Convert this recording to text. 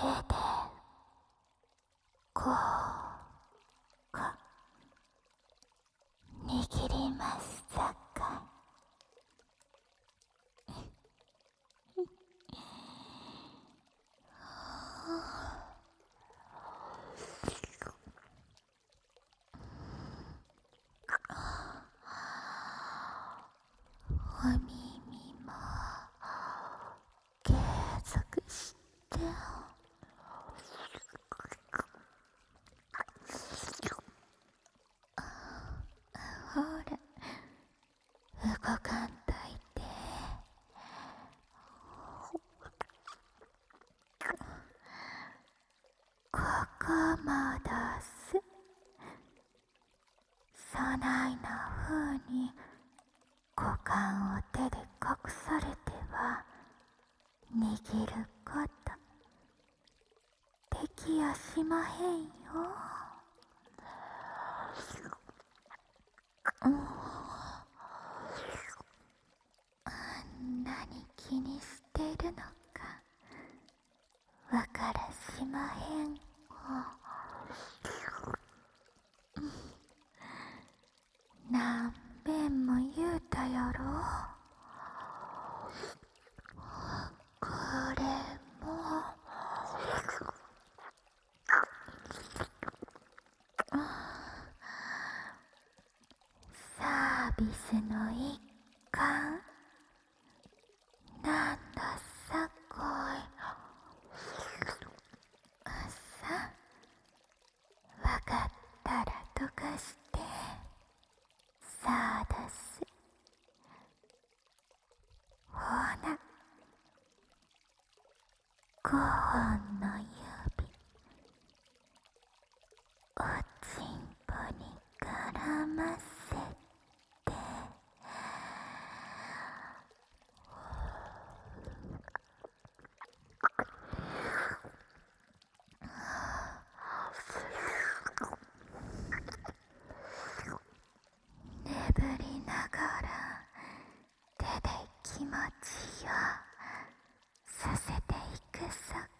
でこうか握りますさかい。お耳も継続してほら動かんといて。ここ戻す。そないな風に股間を手で隠されては握ることできやしまへんよ。何気にしてるのかわからしまへん。何遍も言うたやろ。これもサービスの一環なんださこい。さわかったらとかしてさあ出す。ほな5本の指おちんぽに絡ませて眠りながら手で気持ちよさせていくさ